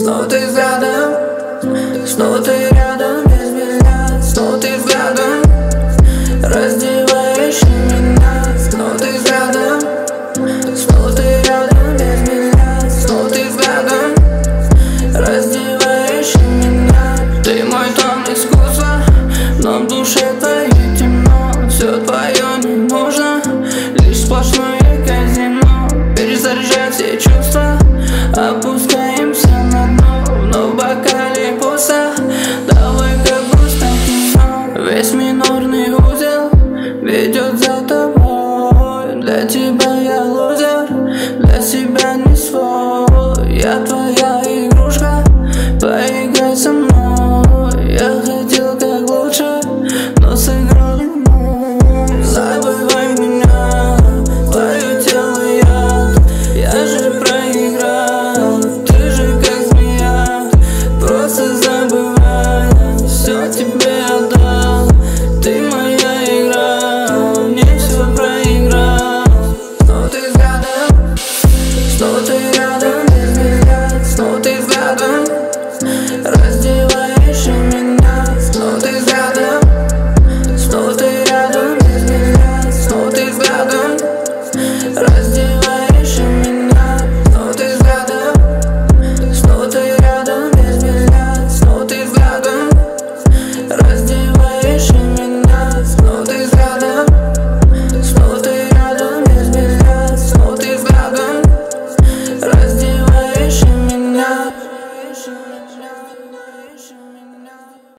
снова ты взглядом, снова ты рядом без меня, снова ты взглядом раздеваешь меня, снова ты взглядом, снова ты рядом без меня, снова ты взглядом раздеваешь меня. Ты мой тон искусства, но в душе твоей темно. Все твое не нужно, лишь сплошное казино. Перезаряжай все чувства, опускаемся на дно. Но в бокале пусто, давай как будто кино. Весь минорный узел ведет за тобой. Для тебя я лузер, для себя не свой. Я твоя игрушка, поиграй со мной. Я хотел как лучше, но сыграл мной. Забывай меня, твое тело я же проиграл. Ты же как змея, просто забывай, все тебе отдам.